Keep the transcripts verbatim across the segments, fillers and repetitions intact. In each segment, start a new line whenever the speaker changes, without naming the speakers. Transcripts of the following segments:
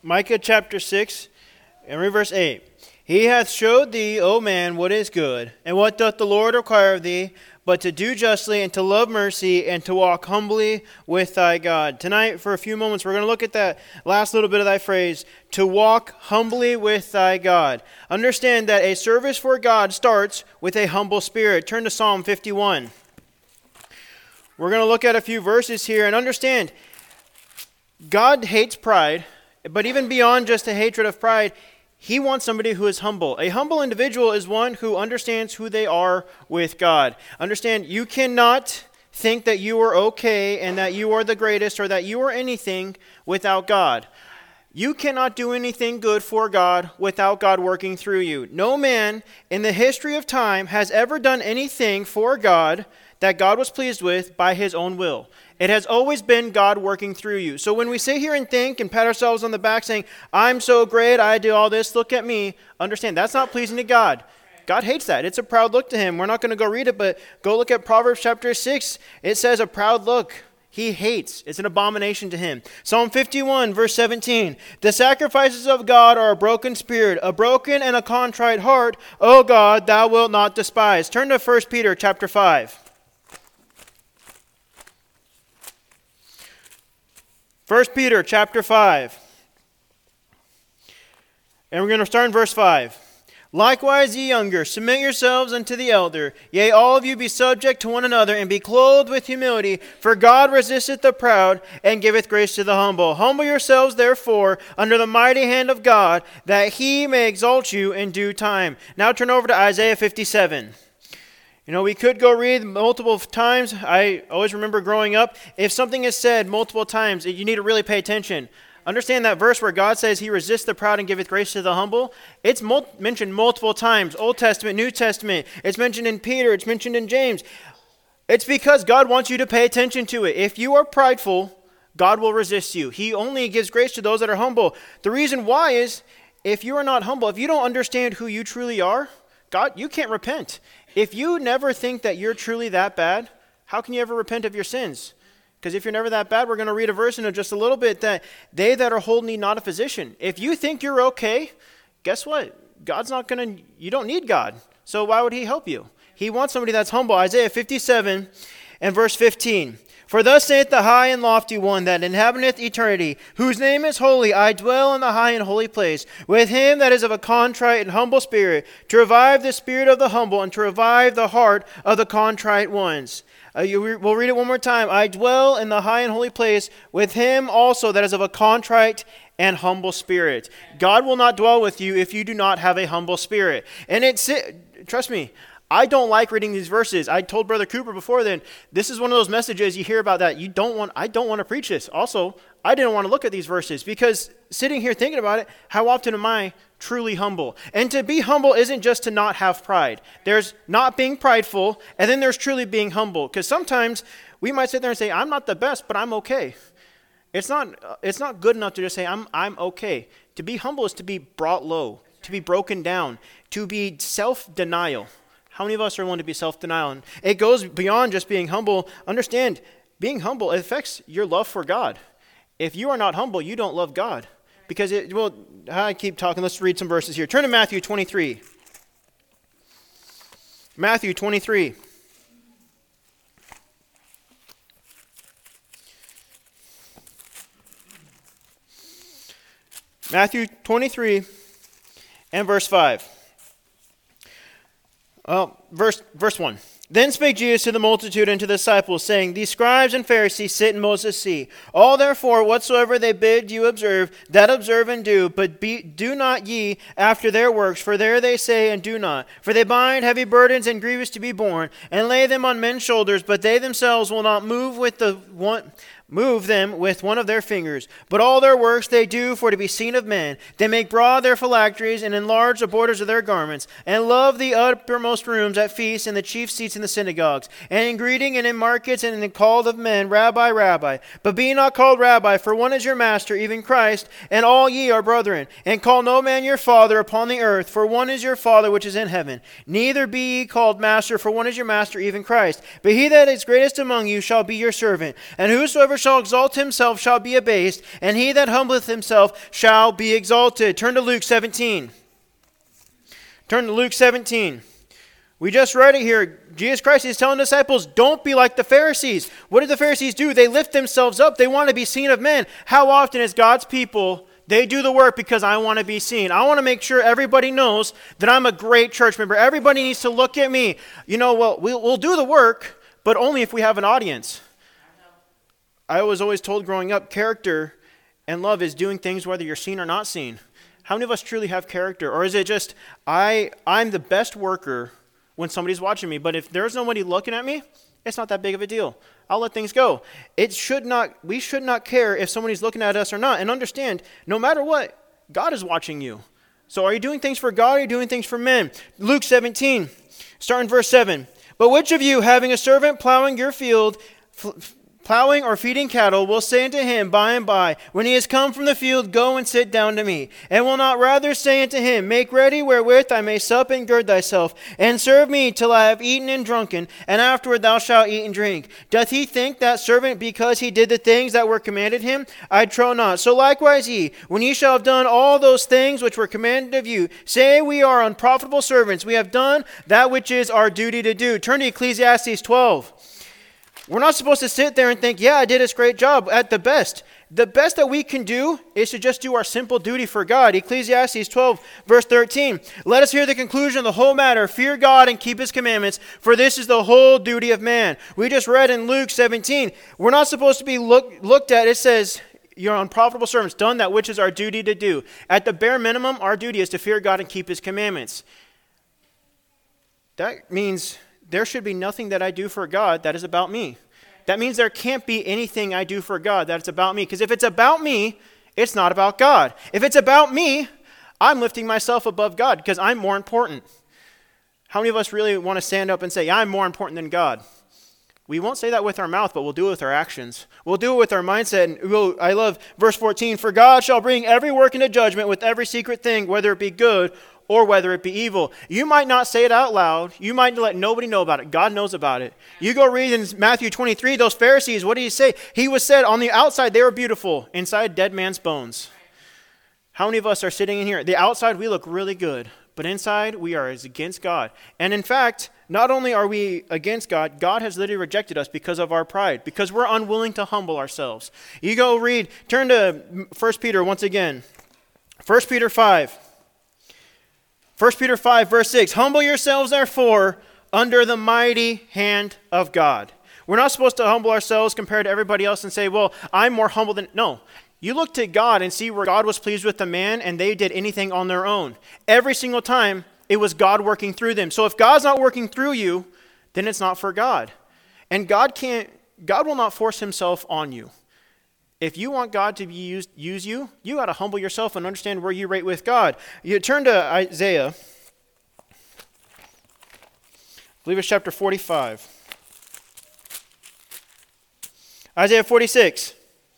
Micah chapter six, and read verse eight. He hath showed thee, O man, what is good, and what doth the Lord require of thee, but to do justly, and to love mercy, and to walk humbly with thy God. Tonight, for a few moments, we're going to look at that last little bit of that phrase, to walk humbly with thy God. Understand that a service for God starts with a humble spirit. Turn to Psalm fifty-one. We're going to look at a few verses here, and understand, God hates pride, but even beyond just a hatred of pride, He wants somebody who is humble. A humble individual is one who understands who they are with God. Understand, you cannot think that you are okay and that you are the greatest or that you are anything without God. You cannot do anything good for God without God working through you. No man in the history of time has ever done anything for God that God was pleased with by his own will. It has always been God working through you. So when we sit here and think and pat ourselves on the back saying, I'm so great, I do all this, look at me, understand that's not pleasing to God. God hates that. It's a proud look to Him. We're not going to go read it, but go look at Proverbs chapter six. It says a proud look He hates. It's an abomination to Him. Psalm fifty-one, verse seventeen. The sacrifices of God are a broken spirit, a broken and a contrite heart. O God, thou wilt not despise. Turn to First Peter chapter five. First Peter chapter five. And we're going to start in verse five. Likewise, ye younger, submit yourselves unto the elder. Yea, all of you be subject to one another, and be clothed with humility. For God resisteth the proud, and giveth grace to the humble. Humble yourselves, therefore, under the mighty hand of God, that He may exalt you in due time. Now turn over to Isaiah fifty-seven. You know, we could go read multiple times. I always remember growing up, if something is said multiple times, you need to really pay attention. Understand that verse where God says He resists the proud and giveth grace to the humble. It's mul- mentioned multiple times. Old Testament, New Testament. It's mentioned in Peter. It's mentioned in James. It's because God wants you to pay attention to it. If you are prideful, God will resist you. He only gives grace to those that are humble. The reason why is, if you are not humble, if you don't understand who you truly are, God, you can't repent. If you never think that you're truly that bad, how can you ever repent of your sins? Because if you're never that bad, we're going to read a verse in just a little bit that they that are whole need not a physician. If you think you're okay, guess what? God's not going to, you don't need God. So why would He help you? He wants somebody that's humble. Isaiah fifty-seven and verse fifteen. For thus saith the high and lofty one that inhabiteth eternity, whose name is holy. I dwell in the high and holy place, with him that is of a contrite and humble spirit, to revive the spirit of the humble, and to revive the heart of the contrite ones. Uh, you re- we'll read it one more time. I dwell in the high and holy place, with him also that is of a contrite and humble spirit. God will not dwell with you if you do not have a humble spirit. And it's, trust me, I don't like reading these verses. I told Brother Cooper before then, this is one of those messages you hear about that you don't want, I don't want to preach this. Also, I didn't want to look at these verses because sitting here thinking about it, how often am I truly humble? And to be humble isn't just to not have pride. There's not being prideful, and then there's truly being humble. Because sometimes we might sit there and say, I'm not the best, but I'm okay. It's not, it's not good enough to just say, I'm, I'm okay. To be humble is to be brought low, to be broken down, to be self-denial. How many of us are willing to be self-denial? And it goes beyond just being humble. Understand, being humble, it affects your love for God. If you are not humble, you don't love God. Because, it, well, I keep talking. Let's read some verses here. Turn to Matthew twenty-three. Matthew twenty-three. Matthew twenty-three and verse five. Well, verse verse one. Then spake Jesus to the multitude and to the disciples, saying, These scribes and Pharisees sit in Moses' seat. All therefore, whatsoever they bid you observe, that observe and do, but be, do not ye after their works, for there they say and do not. For they bind heavy burdens and grievous to be borne, and lay them on men's shoulders, but they themselves will not move with the one... Move them with one of their fingers. But all their works they do for to be seen of men. They make broad their phylacteries and enlarge the borders of their garments, and love the uppermost rooms at feasts and the chief seats in the synagogues, and in greeting and in markets and in the call of men, Rabbi, Rabbi. But be not called Rabbi, for one is your master, even Christ, and all ye are brethren. And call no man your father upon the earth, for one is your Father which is in heaven. Neither be ye called master, for one is your master, even Christ. But he that is greatest among you shall be your servant. And whosoever shall exalt himself shall be abased, and he that humbleth himself shall be exalted. Turn to Luke seventeen. Turn to Luke seventeen. We just read it here. Jesus Christ is telling disciples, don't be like the Pharisees. What did the Pharisees do? They lift themselves up. They want to be seen of men. How often as God's people, they do the work because I want to be seen. I want to make sure everybody knows that I'm a great church member. Everybody needs to look at me. You know, well, we'll, we'll do the work, but only if we have an audience. I was always told growing up, character and love is doing things whether you're seen or not seen. How many of us truly have character? Or is it just, I, I'm the best worker when somebody's watching me, but if there's nobody looking at me, it's not that big of a deal. I'll let things go. It should not, we should not care if somebody's looking at us or not. And understand, no matter what, God is watching you. So are you doing things for God or are you doing things for men? Luke seventeen, starting verse seven. But which of you, having a servant plowing your field, f- plowing or feeding cattle, will say unto him by and by, when he is come from the field, go and sit down to me, and will not rather say unto him, make ready wherewith I may sup and gird thyself, and serve me till I have eaten and drunken, and afterward thou shalt eat and drink. Doth he think that servant because he did the things that were commanded him? I trow not. So likewise ye, when ye shall have done all those things which were commanded of you, say we are unprofitable servants, we have done that which is our duty to do. Turn to Ecclesiastes twelve. We're not supposed to sit there and think, yeah, I did this great job at the best. The best that we can do is to just do our simple duty for God. Ecclesiastes twelve, verse thirteen. Let us hear the conclusion of the whole matter. Fear God and keep his commandments, for this is the whole duty of man. We just read in Luke seventeen. We're not supposed to be look, looked at. It says, you're unprofitable servants, done that which is our duty to do. At the bare minimum, our duty is to fear God and keep his commandments. That means there should be nothing that I do for God that is about me. That means there can't be anything I do for God that is about me. Because if it's about me, it's not about God. If it's about me, I'm lifting myself above God because I'm more important. How many of us really want to stand up and say, I'm more important than God? We won't say that with our mouth, but we'll do it with our actions. We'll do it with our mindset. And we'll, I love verse fourteen. For God shall bring every work into judgment with every secret thing, whether it be good or whether it be evil. You might not say it out loud. You might let nobody know about it. God knows about it. You go read in Matthew twenty-three, those Pharisees, what did he say? He was said, on the outside they were beautiful, inside dead man's bones. How many of us are sitting in here? The outside we look really good, but inside we are as against God. And in fact, not only are we against God, God has literally rejected us because of our pride, because we're unwilling to humble ourselves. You go read, turn to First Peter once again. First Peter five. First Peter five, verse six, humble yourselves, therefore, under the mighty hand of God. We're not supposed to humble ourselves compared to everybody else and say, well, I'm more humble than... No. You look to God and see where God was pleased with the man and they did anything on their own. Every single time, it was God working through them. So if God's not working through you, then it's not for God. And God can't... God will not force himself on you. If you want God to be used, use you, you got to humble yourself and understand where you rate with God. You turn to Isaiah. I believe it's chapter forty-five. Isaiah forty-six.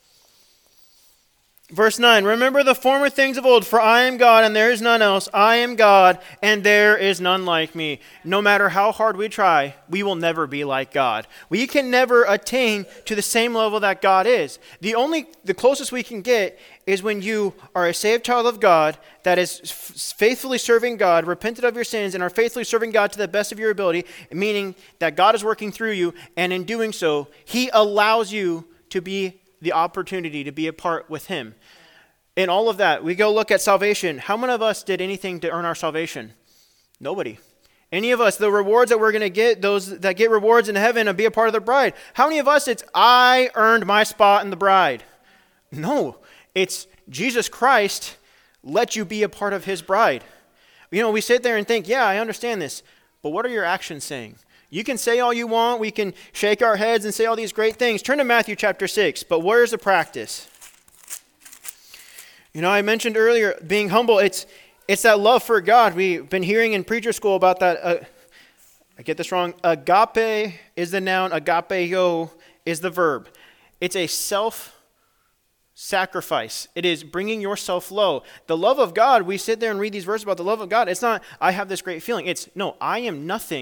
Verse nine, remember the former things of old, for I am God and there is none else. I am God and there is none like me. No matter how hard we try, we will never be like God. We can never attain to the same level that God is. The only, the closest we can get is when you are a saved child of God that is faithfully serving God, repented of your sins, and are faithfully serving God to the best of your ability, meaning that God is working through you, and in doing so, he allows you to be the opportunity to be a part with him. In all of that, we go look at salvation. How many of us did anything to earn our salvation? Nobody. Any of us, the rewards that we're going to get, those that get rewards in heaven and be a part of the bride. How many of us, it's I earned my spot in the bride? No, it's Jesus Christ let you be a part of his bride. You know, we sit there and think, yeah, I understand this, but what are your actions saying? You can say all you want. We can shake our heads and say all these great things. Turn to Matthew chapter six. But where's the practice? You know, I mentioned earlier being humble. It's it's that love for God. We've been hearing in preacher school about that. Uh, I get this wrong. Agape is the noun. Agapeo is the verb. It's a self-sacrifice. It is bringing yourself low. The love of God, we sit there and read these verses about the love of God. It's not, I have this great feeling. It's, no, I am nothing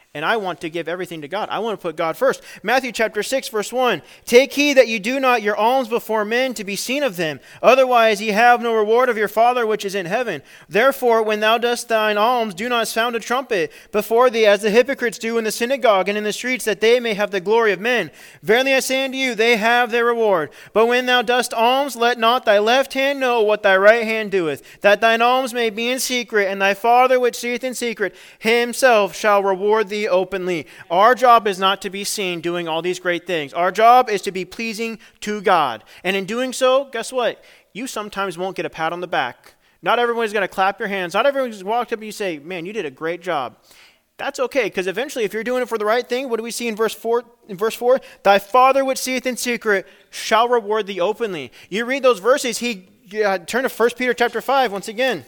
And I want to give everything to God. I want to put God first. Matthew chapter six, verse one. Take heed that you do not your alms before men to be seen of them. Otherwise ye have no reward of your Father which is in heaven. Therefore, when thou dost thine alms, do not sound a trumpet before thee, as the hypocrites do in the synagogue and in the streets, that they may have the glory of men. Verily I say unto you, they have their reward. But when thou dost alms, let not thy left hand know what thy right hand doeth, that thine alms may be in secret, and thy Father which seeth in secret himself shall reward thee openly. Our job is not to be seen doing all these great things. Our job is to be pleasing to God. And in doing so, guess what? You sometimes won't get a pat on the back. Not everyone's going to clap your hands. Not everyone's going to walk up and you say, man, you did a great job. That's okay, because eventually if you're doing it for the right thing, what do we see in verse four? In verse four, thy Father which seeth in secret shall reward thee openly. You read those verses, he uh, turn to First Peter chapter five once again.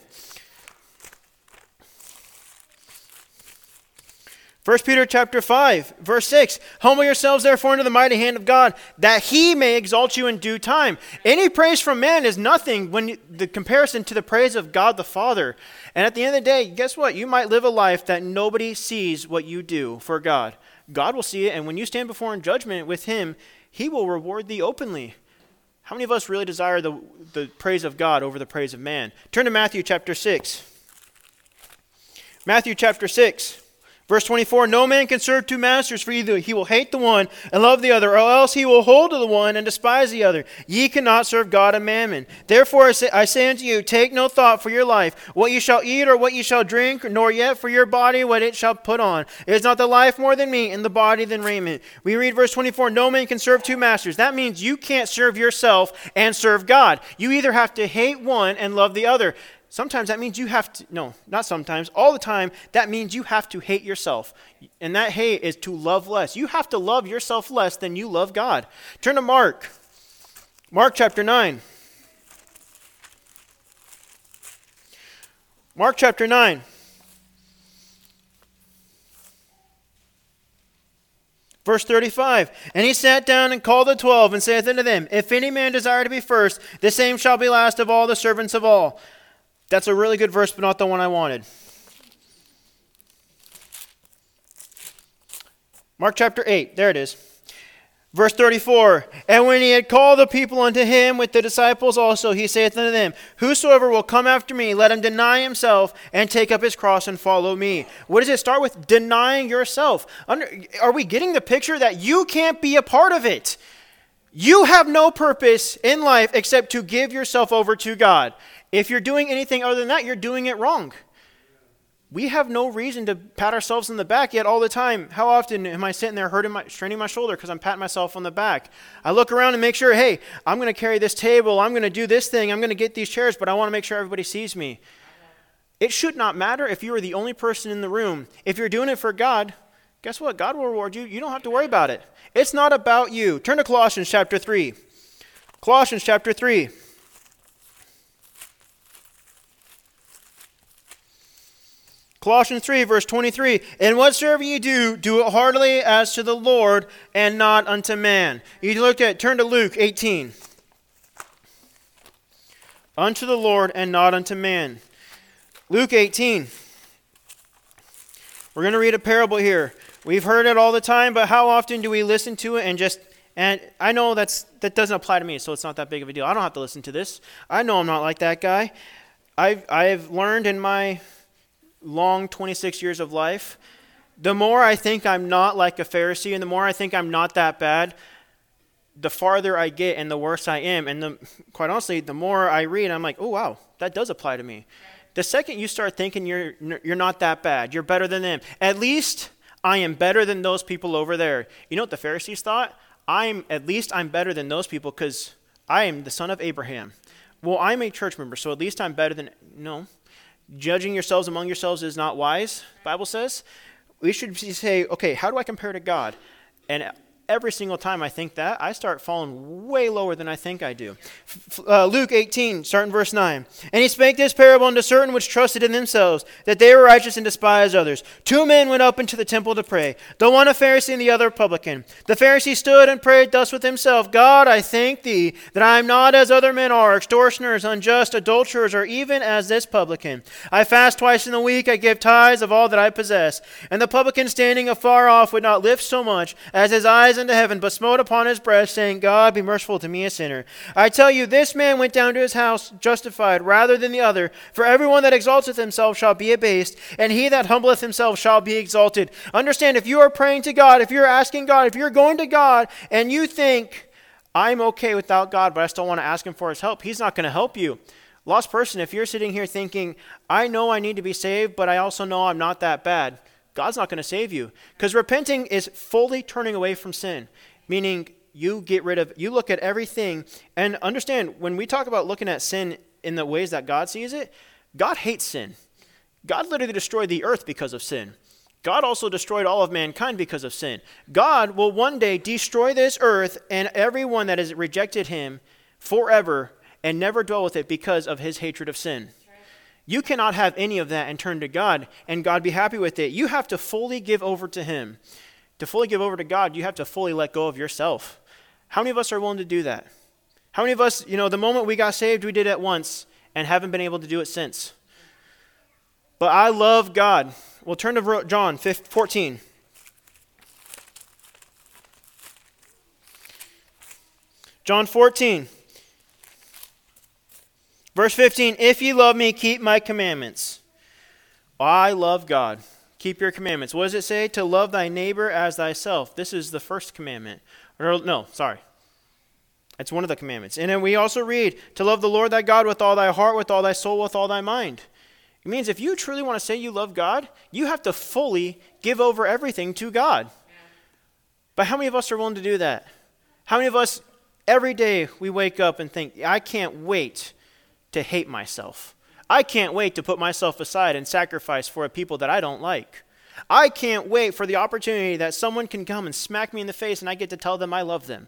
First Peter chapter five, verse six, humble yourselves therefore under the mighty hand of God, that he may exalt you in due time. Any praise from man is nothing when you, the comparison to the praise of God the Father. And at the end of the day, guess what? You might live a life that nobody sees what you do for God. God will see it, and when you stand before in judgment with him, he will reward thee openly. How many of us really desire the, the praise of God over the praise of man? Turn to Matthew chapter six. Matthew chapter six. Verse twenty-four, no man can serve two masters, for either he will hate the one and love the other, or else he will hold to the one and despise the other. Ye cannot serve God and mammon. Therefore I say, I say unto you, take no thought for your life, what ye shall eat or what ye shall drink, nor yet for your body what it shall put on. Is not the life more than meat, and the body than raiment? We read verse twenty-four, no man can serve two masters. That means you can't serve yourself and serve God. You either have to hate one and love the other. Sometimes that means you have to, no, not sometimes, all the time, that means you have to hate yourself. And that hate is to love less. You have to love yourself less than you love God. Turn to Mark. Mark chapter nine. Mark chapter nine. Verse thirty-five, and he sat down and called the twelve and saith unto them, if any man desire to be first, the same shall be last of all the servants of all. That's a really good verse, but not the one I wanted. Mark chapter eight, there it is. Verse thirty-four, and when he had called the people unto him with the disciples also, he saith unto them, whosoever will come after me, let him deny himself and take up his cross and follow me. What does it start with? Denying yourself. Under, are we getting the picture that you can't be a part of it? You have no purpose in life except to give yourself over to God. If you're doing anything other than that, you're doing it wrong. We have no reason to pat ourselves on the back, yet all the time, how often am I sitting there hurting my, straining my shoulder because I'm patting myself on the back? I look around and make sure, hey, I'm going to carry this table, I'm going to do this thing, I'm going to get these chairs, but I want to make sure everybody sees me. It should not matter if you are the only person in the room. If you're doing it for God, guess what? God will reward you. You don't have to worry about it. It's not about you. Turn to Colossians chapter three. Colossians chapter three. Colossians three, verse twenty-three, and whatsoever ye do, do it heartily as to the Lord and not unto man. You look at, turn to Luke eighteen. Unto the Lord and not unto man. Luke eighteen. We're going to read a parable here. We've heard it all the time, but how often do we listen to it and just, and I know that's that doesn't apply to me, so it's not that big of a deal. I don't have to listen to this. I know I'm not like that guy. I've, I've learned in my long twenty-six years of life, the more I think I'm not like a Pharisee and the more I think I'm not that bad, the farther I get and the worse I am. And the, quite honestly, the more I read, I'm like, oh, wow, that does apply to me. The second you start thinking you're you're not that bad, you're better than them, at least I am better than those people over there. You know what the Pharisees thought? I'm at least I'm better than those people because I am the son of Abraham. Well, I'm a church member, so at least I'm better than, no. Judging yourselves among yourselves is not wise, the Bible says. We should say, okay, how do I compare to God? And every single time I think that, I start falling way lower than I think I do. Uh, Luke eighteen, starting verse nine. And he spake this parable unto certain which trusted in themselves, that they were righteous and despised others. Two men went up into the temple to pray, the one a Pharisee and the other a publican. The Pharisee stood and prayed thus with himself, God, I thank thee that I am not as other men are, extortioners, unjust, adulterers, or even as this publican. I fast twice in the week, I give tithes of all that I possess. And the publican standing afar off would not lift so much as his eyes into heaven, but smote upon his breast, saying, God, be merciful to me, a sinner. I tell you, this man went down to his house justified rather than the other. For everyone that exalteth himself shall be abased, and he that humbleth himself shall be exalted. Understand, if you are praying to God, if you're asking God, if you're going to God, and you think, I'm okay without God, but I still want to ask him for his help, he's not going to help you. Lost person, if you're sitting here thinking, I know I need to be saved, but I also know I'm not that bad, God's not going to save you. Because repenting is fully turning away from sin, meaning you get rid of, you look at everything, and understand, when we talk about looking at sin in the ways that God sees it, God hates sin. God literally destroyed the earth because of sin. God also destroyed all of mankind because of sin. God will one day destroy this earth and everyone that has rejected him forever and never dwell with it because of his hatred of sin. You cannot have any of that and turn to God and God be happy with it. You have to fully give over to him. To fully give over to God, you have to fully let go of yourself. How many of us are willing to do that? How many of us, you know, the moment we got saved, we did it once and haven't been able to do it since? But I love God. We'll turn to John fourteen. John fourteen. Verse fifteen, if ye love me, keep my commandments. I love God. Keep your commandments. What does it say? To love thy neighbor as thyself. This is the first commandment. Or, no, sorry. It's one of the commandments. And then we also read, to love the Lord thy God with all thy heart, with all thy soul, with all thy mind. It means if you truly want to say you love God, you have to fully give over everything to God. Yeah. But how many of us are willing to do that? How many of us, every day we wake up and think, I can't wait to hate myself. I can't wait to put myself aside and sacrifice for a people that I don't like. I can't wait for the opportunity that someone can come and smack me in the face and I get to tell them I love them.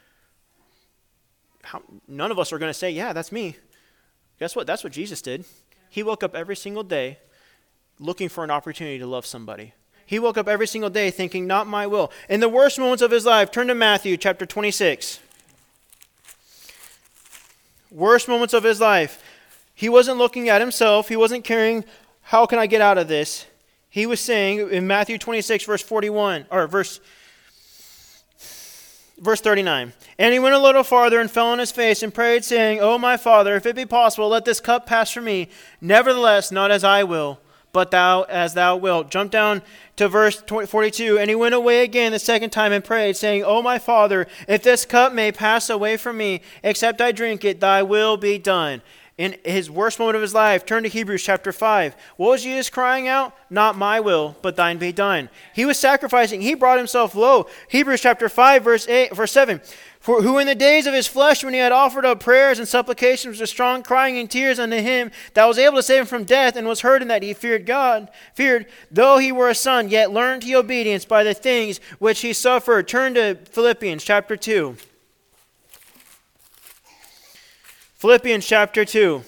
How, none of us are going to say, yeah, that's me. Guess what? That's what Jesus did. He woke up every single day looking for an opportunity to love somebody. He woke up every single day thinking, not my will. In the worst moments of his life, turn to Matthew chapter twenty-six. Worst moments of his life. He wasn't looking at himself. He wasn't caring, how can I get out of this? He was saying in Matthew twenty-six, verse forty-one, or verse, verse thirty-nine, and he went a little farther and fell on his face and prayed, saying, O my Father, if it be possible, let this cup pass from me. Nevertheless, not as I will, but thou as thou wilt. Jump down to verse forty-two. And he went away again the second time and prayed, saying, O my Father, if this cup may pass away from me, except I drink it, thy will be done. In his worst moment of his life, turn to Hebrews chapter five. What was Jesus crying out? Not my will, but thine be done. He was sacrificing. He brought himself low. Hebrews chapter five, verse eight, verse seven. For who in the days of his flesh, when he had offered up prayers and supplications with strong crying and tears unto him, that was able to save him from death, and was heard in that he feared God, feared, though he were a son, yet learned he obedience by the things which he suffered. Turn to Philippians chapter two. Philippians chapter two.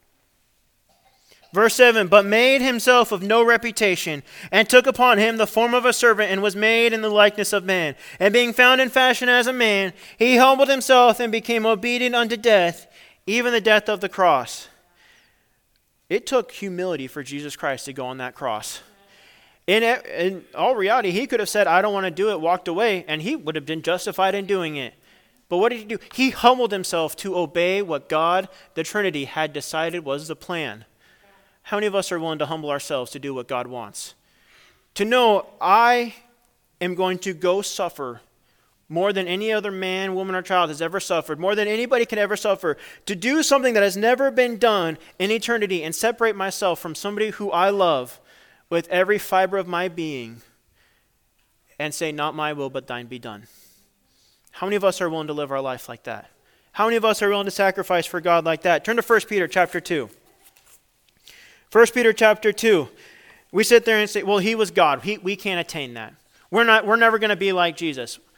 Verse seven, but made himself of no reputation, and took upon him the form of a servant, and was made in the likeness of man. And being found in fashion as a man, he humbled himself and became obedient unto death, even the death of the cross. It took humility for Jesus Christ to go on that cross. In, in all reality, he could have said, I don't want to do it, walked away, and he would have been justified in doing it. But what did he do? He humbled himself to obey what God, the Trinity, had decided was the plan. How many of us are willing to humble ourselves to do what God wants? To know I am going to go suffer more than any other man, woman, or child has ever suffered, more than anybody can ever suffer, to do something that has never been done in eternity and separate myself from somebody who I love with every fiber of my being and say, not my will, but thine be done. How many of us are willing to live our life like that? How many of us are willing to sacrifice for God like that? Turn to First Peter chapter two. First Peter chapter two. We sit there and say, well, he was God. He, we can't attain that. We're not. We're never going to be like Jesus.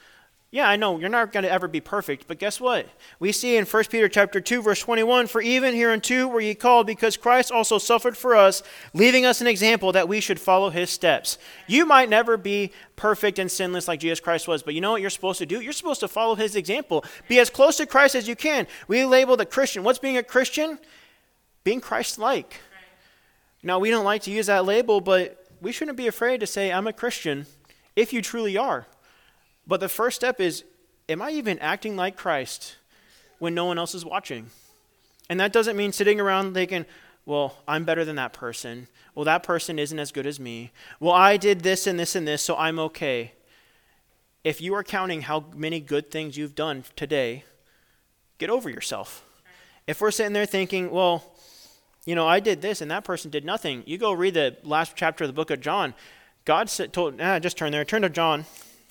Yeah, I know, you're not going to ever be perfect, but guess what? We see in First Peter chapter two, verse twenty-one, for even hereunto were ye called, because Christ also suffered for us, leaving us an example that we should follow his steps. You might never be perfect and sinless like Jesus Christ was, but you know what you're supposed to do? You're supposed to follow his example. Be as close to Christ as you can. We label the Christian. What's being a Christian? Being Christ-like. Now, we don't like to use that label, but we shouldn't be afraid to say, I'm a Christian, if you truly are. But the first step is, am I even acting like Christ when no one else is watching? And that doesn't mean sitting around thinking, well, I'm better than that person. Well, that person isn't as good as me. Well, I did this and this and this, so I'm okay. If you are counting how many good things you've done today, get over yourself. If we're sitting there thinking, well, you know, I did this and that person did nothing. You go read the last chapter of the book of John. God said, told, ah, just turn there. Turn to John.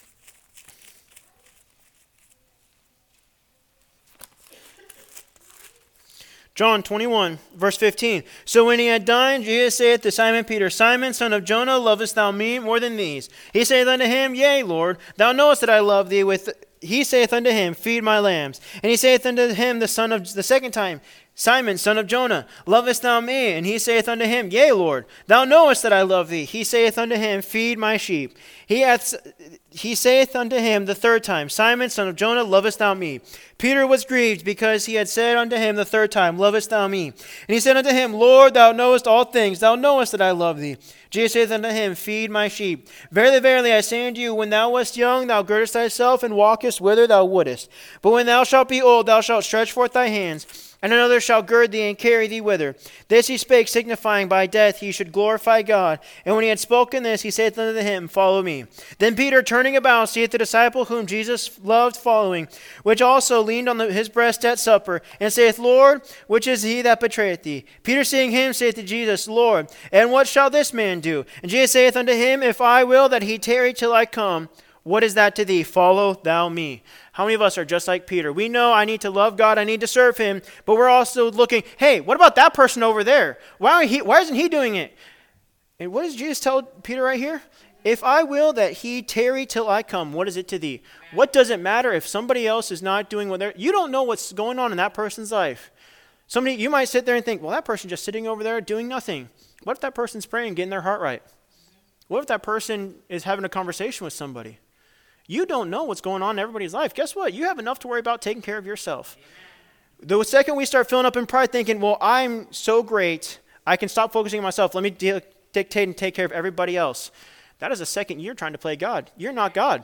John twenty-one, verse fifteen. So when he had dined, Jesus saith to Simon Peter, Simon, son of Jonah, lovest thou me more than these? He saith unto him, Yea, Lord, thou knowest that I love thee. With He saith unto him, Feed my lambs. And he saith unto him the son of the second time, Simon, son of Jonah, lovest thou me? And he saith unto him, Yea, Lord, thou knowest that I love thee. He saith unto him, Feed my sheep. He hath, he saith unto him the third time, Simon, son of Jonah, lovest thou me? Peter was grieved because he had said unto him the third time, Lovest thou me? And he said unto him, Lord, thou knowest all things. Thou knowest that I love thee. Jesus saith unto him, Feed my sheep. Verily, verily, I say unto you, when thou wast young, thou girdest thyself and walkest whither thou wouldest. But when thou shalt be old, thou shalt stretch forth thy hands, and another shall gird thee and carry thee whither. This he spake, signifying by death he should glorify God. And when he had spoken this, he saith unto him, Follow me. Then Peter, turning about, seeth the disciple whom Jesus loved following, which also leaned on the, his breast at supper, and saith, Lord, which is he that betrayeth thee? Peter, seeing him, saith to Jesus, Lord, and what shall this man do? And Jesus saith unto him, If I will that he tarry till I come, what is that to thee? Follow thou me. How many of us are just like Peter? We know I need to love God, I need to serve him, but we're also looking, hey, what about that person over there? Why, he, why isn't he doing it? And what does Jesus tell Peter right here? If I will that he tarry till I come, what is it to thee? What does it matter if somebody else is not doing what they're... You don't know what's going on in that person's life. Somebody, you might sit there and think, well, that person's just sitting over there doing nothing. What if that person's praying, getting their heart right? What if that person is having a conversation with somebody? You don't know what's going on in everybody's life. Guess what? You have enough to worry about taking care of yourself. Amen. The second we start filling up in pride thinking, well, I'm so great, I can stop focusing on myself. Let me de- dictate and take care of everybody else. That is a second you're trying to play God. You're not God.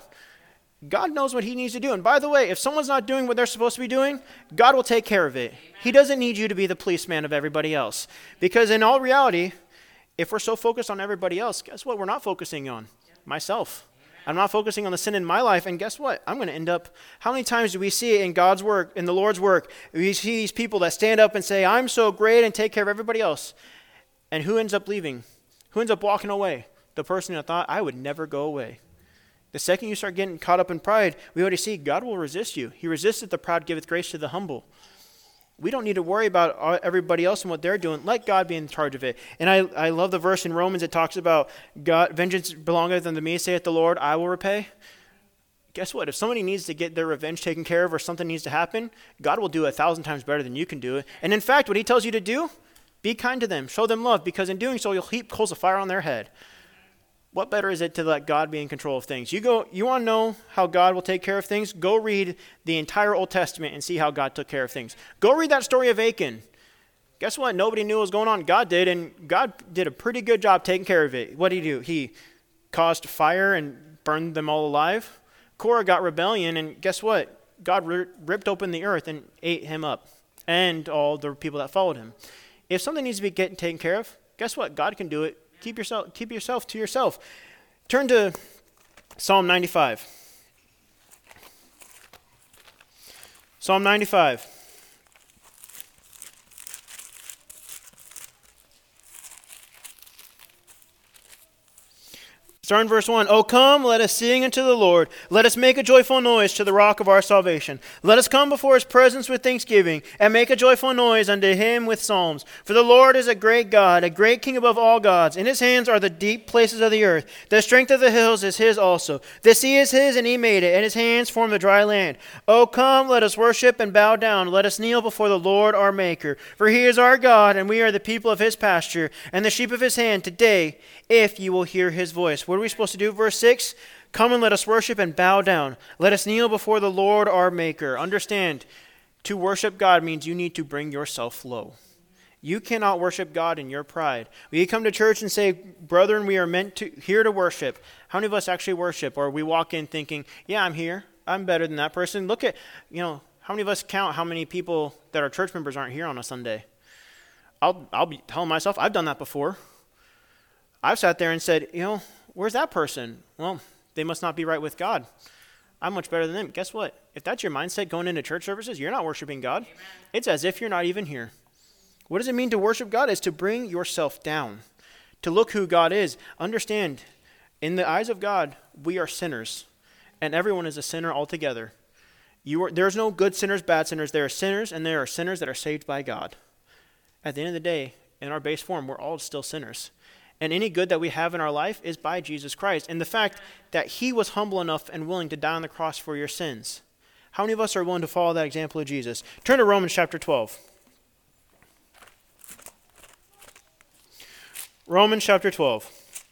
God knows what he needs to do. And by the way, if someone's not doing what they're supposed to be doing, God will take care of it. Amen. He doesn't need you to be the policeman of everybody else. Because in all reality, if we're so focused on everybody else, guess what we're not focusing on? Yep. Myself. I'm not focusing on the sin in my life, and guess what? I'm going to end up, how many times do we see it in God's work, in the Lord's work? We see these people that stand up and say, I'm so great, and take care of everybody else. And who ends up leaving? Who ends up walking away? The person who thought, I would never go away. The second you start getting caught up in pride, we already see God will resist you. He resisteth the proud, giveth grace to the humble. We don't need to worry about everybody else and what they're doing. Let God be in charge of it. And I, I love the verse in Romans that talks about God, vengeance belongeth unto me, saith the Lord, I will repay. Guess what? If somebody needs to get their revenge taken care of or something needs to happen, God will do it a thousand times better than you can do it. And in fact, what he tells you to do, be kind to them, show them love, because in doing so, you'll heap coals of fire on their head. What better is it to let God be in control of things? You go. You want to know how God will take care of things? Go read the entire Old Testament and see how God took care of things. Go read that story of Achan. Guess what? Nobody knew what was going on. God did, and God did a pretty good job taking care of it. What did he do? He caused fire and burned them all alive. Korah got rebellion, and guess what? God r- ripped open the earth and ate him up and all the people that followed him. If something needs to be getting taken care of, guess what? God can do it. Keep yourself, keep yourself to yourself. Turn to Psalm ninety-five. Psalm ninety-five. Start in verse one. O come, let us sing unto the Lord. Let us make a joyful noise to the rock of our salvation. Let us come before his presence with thanksgiving, and make a joyful noise unto him with psalms. For the Lord is a great God, a great King above all gods. In his hands are the deep places of the earth. The strength of the hills is his also. The sea is his, and he made it, and his hands formed the dry land. O come, let us worship and bow down. Let us kneel before the Lord our Maker. For he is our God, and we are the people of his pasture, and the sheep of his hand. Today, if you will hear his voice. What are we supposed to do? Verse six, come and let us worship and bow down. Let us kneel before the Lord our Maker. Understand, to worship God means you need to bring yourself low. You cannot worship God in your pride. When you come to church and say, brethren, we are meant to here to worship. How many of us actually worship? Or we walk in thinking, yeah, I'm here. I'm better than that person. Look at, you know, how many of us count how many people that are church members aren't here on a Sunday? I'll, I'll be telling myself, I've done that before. I've sat there and said, you know, where's that person? Well, they must not be right with God. I'm much better than them. Guess what? If that's your mindset going into church services, you're not worshiping God. Amen. It's as if you're not even here. What does it mean to worship God? It's to bring yourself down, to look who God is. Understand, in the eyes of God, we are sinners, and everyone is a sinner altogether. You are, there's no good sinners, bad sinners. There are sinners, and there are sinners that are saved by God. At the end of the day, in our base form, we're all still sinners. And any good that we have in our life is by Jesus Christ. And the fact that he was humble enough and willing to die on the cross for your sins. How many of us are willing to follow that example of Jesus? Turn to Romans chapter twelve. Romans chapter twelve.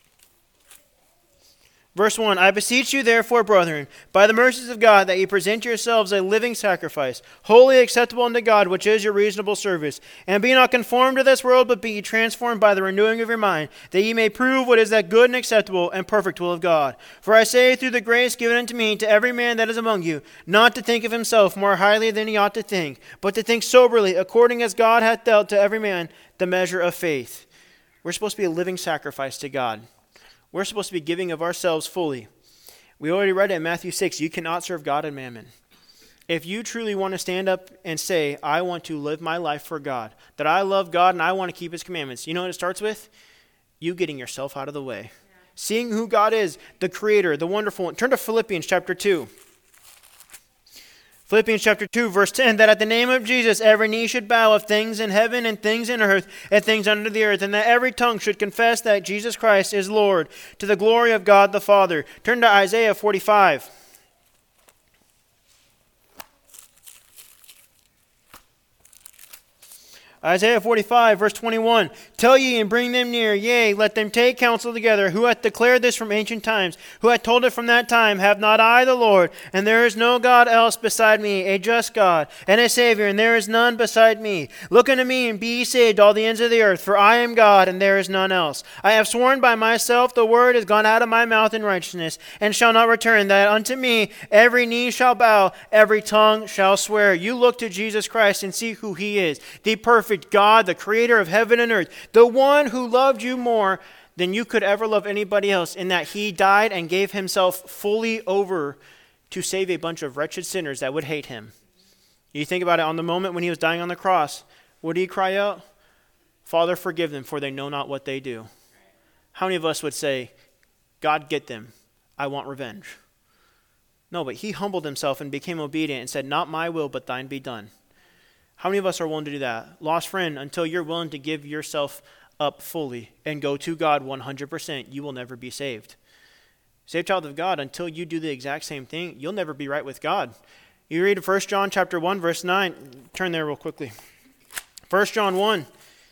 Verse one, I beseech you therefore, brethren, by the mercies of God, that ye present yourselves a living sacrifice, wholly acceptable unto God, which is your reasonable service. And be not conformed to this world, but be ye transformed by the renewing of your mind, that ye may prove what is that good and acceptable and perfect will of God. For I say, through the grace given unto me, to every man that is among you, not to think of himself more highly than he ought to think, but to think soberly, according as God hath dealt to every man the measure of faith. We're supposed to be a living sacrifice to God. We're supposed to be giving of ourselves fully. We already read it in Matthew six. You cannot serve God and mammon. If you truly want to stand up and say, I want to live my life for God, that I love God and I want to keep his commandments, you know what it starts with? You getting yourself out of the way. Yeah. Seeing who God is, the creator, the wonderful one. Turn to Philippians chapter two. Philippians chapter two, verse ten, that at the name of Jesus every knee should bow of things in heaven and things in earth and things under the earth, and that every tongue should confess that Jesus Christ is Lord, to the glory of God the Father. Turn to Isaiah forty-five. Isaiah forty-five, verse twenty-one, tell ye and bring them near, yea, let them take counsel together. Who hath declared this from ancient times? Who hath told it from that time? Have not I the Lord? And there is no God else beside me, a just God, and a Savior, and there is none beside me. Look unto me, and be ye saved, all the ends of the earth, for I am God, and there is none else. I have sworn by myself, the word is gone out of my mouth in righteousness, and shall not return, that unto me every knee shall bow, every tongue shall swear. You look to Jesus Christ and see who he is, the perfect God, the creator of heaven and earth, the one who loved you more than you could ever love anybody else, in that he died and gave himself fully over to save a bunch of wretched sinners that would hate him. You think about it, on the moment when he was dying on the cross, what did he cry out? Father, forgive them, for they know not what they do. How many of us would say, God, get them, I want revenge? No, but he humbled himself and became obedient and said, not my will, but thine be done. How many of us are willing to do that? Lost friend, until you're willing to give yourself up fully and go to God one hundred percent, you will never be saved. Saved child of God, until you do the exact same thing, you'll never be right with God. You read First John chapter one, verse nine. Turn there real quickly. First John one.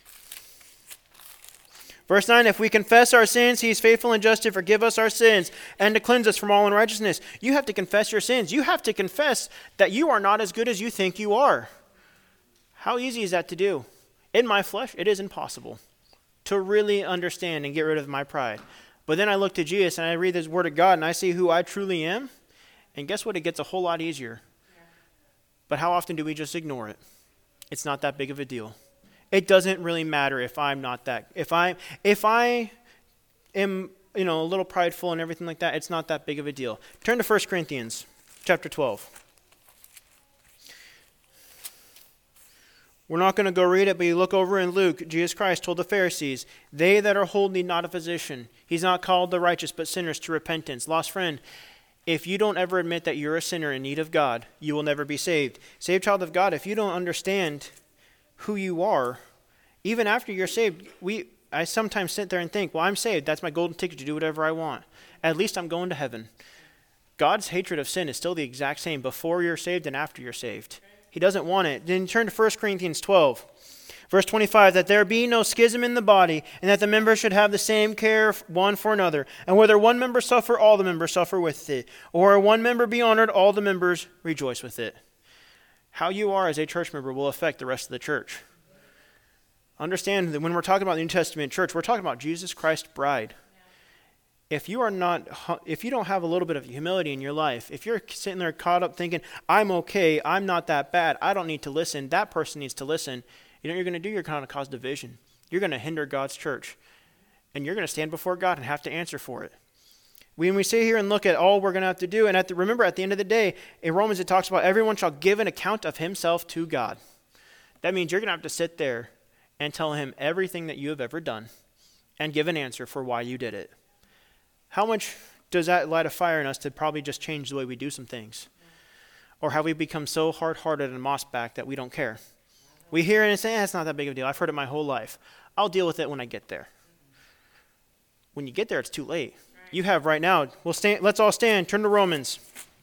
Verse nine, if we confess our sins, he is faithful and just to forgive us our sins and to cleanse us from all unrighteousness. You have to confess your sins. You have to confess that you are not as good as you think you are. How easy is that to do? In my flesh, it is impossible to really understand and get rid of my pride. But then I look to Jesus and I read this word of God and I see who I truly am. And guess what? It gets a whole lot easier. Yeah. But how often do we just ignore it? It's not that big of a deal. It doesn't really matter if I'm not that. If I if I am, you know, a little prideful and everything like that, it's not that big of a deal. Turn to First Corinthians chapter twelve. We're not going to go read it, but you look over in Luke, Jesus Christ told the Pharisees, they that are whole need not a physician. He's not called the righteous, but sinners to repentance. Lost friend, if you don't ever admit that you're a sinner in need of God, you will never be saved. Saved child of God, if you don't understand who you are, even after you're saved, we I sometimes sit there and think, well, I'm saved. That's my golden ticket to do whatever I want. At least I'm going to heaven. God's hatred of sin is still the exact same before you're saved and after you're saved. He doesn't want it. Then turn to First Corinthians twelve, verse twenty-five, that there be no schism in the body, and that the members should have the same care one for another. And whether one member suffer, all the members suffer with it. Or one member be honored, all the members rejoice with it. How you are as a church member will affect the rest of the church. Understand that when we're talking about the New Testament church, we're talking about Jesus Christ's bride. If you are not, if you don't have a little bit of humility in your life, if you're sitting there caught up thinking, I'm okay, I'm not that bad, I don't need to listen, that person needs to listen, you know what you're going to do? You're going to cause division. You're going to hinder God's church. And you're going to stand before God and have to answer for it. When we sit here and look at all we're going to have to do, and at the, remember at the end of the day, in Romans it talks about everyone shall give an account of himself to God. That means you're going to have to sit there and tell him everything that you have ever done and give an answer for why you did it. How much does that light a fire in us to probably just change the way we do some things? Or have we become so hard-hearted and moss-back that we don't care? We hear it and say, eh, it's not that big of a deal. I've heard it my whole life. I'll deal with it when I get there. When you get there, it's too late. You have right now. We'll stand. Let's all stand. Turn to Romans.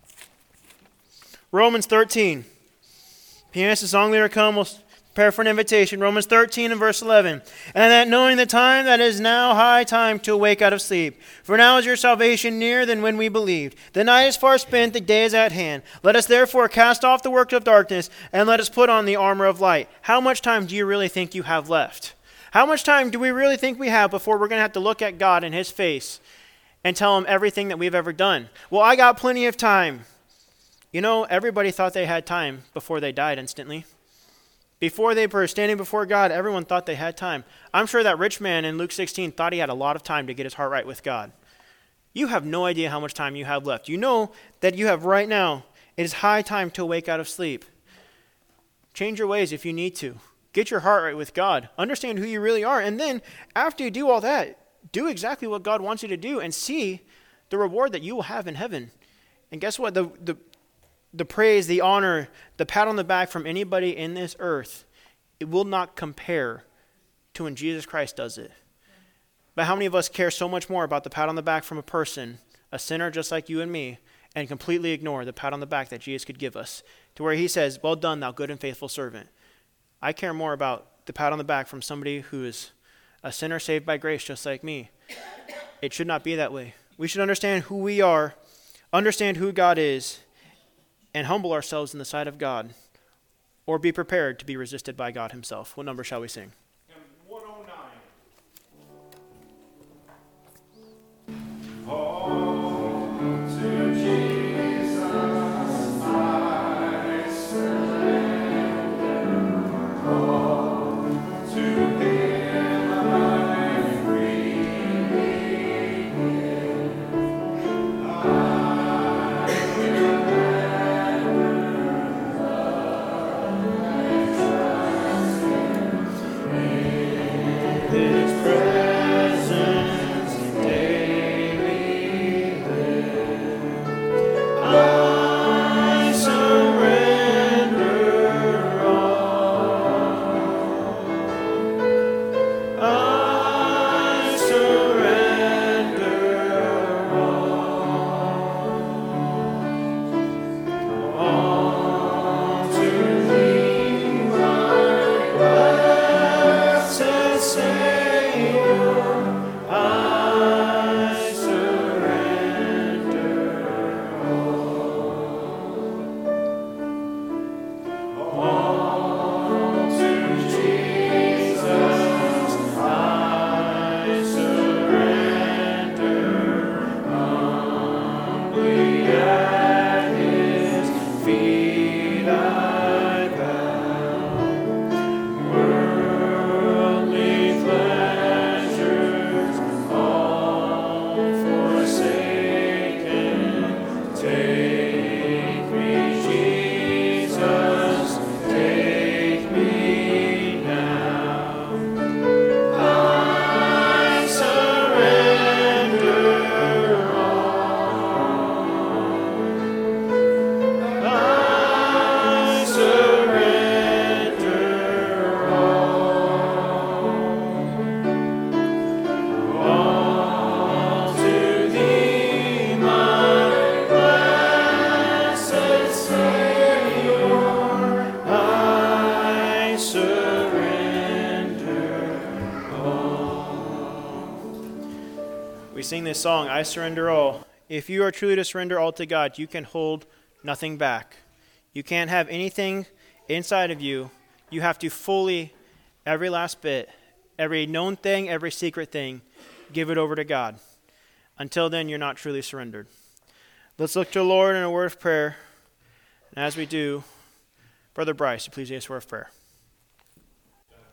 Romans thirteen. Pianist, the song leader, come. We'll prepare for an invitation. Romans thirteen and verse eleven. And that knowing the time, that is now high time to awake out of sleep. For now is your salvation nearer than when we believed. The night is far spent, the day is at hand. Let us therefore cast off the works of darkness, and let us put on the armor of light. How much time do you really think you have left? How much time do we really think we have before we're going to have to look at God in his face and tell him everything that we've ever done? Well, I got plenty of time. You know, everybody thought they had time before they died instantly. Before they were standing before God, everyone thought they had time. I'm sure that rich man in Luke sixteen thought he had a lot of time to get his heart right with God. You have no idea how much time you have left. You know that you have right now. It is high time to wake out of sleep. Change your ways if you need to. Get your heart right with God. Understand who you really are. And then after you do all that, do exactly what God wants you to do and see the reward that you will have in heaven. And guess what? The, the, the praise, the honor, the pat on the back from anybody in this earth, it will not compare to when Jesus Christ does it. But how many of us care so much more about the pat on the back from a person, a sinner just like you and me, and completely ignore the pat on the back that Jesus could give us, to where he says, well done, thou good and faithful servant. I care more about the pat on the back from somebody who is a sinner saved by grace just like me. It should not be that way. We should understand who we are, understand who God is, and humble ourselves in the sight of God, or be prepared to be resisted by God himself. What number shall we sing?
one oh nine. Oh, to Jesus I surrender. Oh, to him I freely give. I will never love and trust him.
sing this song, I Surrender All. If you are truly to surrender all to God, you can hold nothing back. You can't have anything inside of you. You have to fully, every last bit, every known thing, every secret thing, give it over to God. Until then, you're not truly surrendered. Let's look to the Lord in a word of prayer. And as we do, Brother Bryce, please say a word of prayer.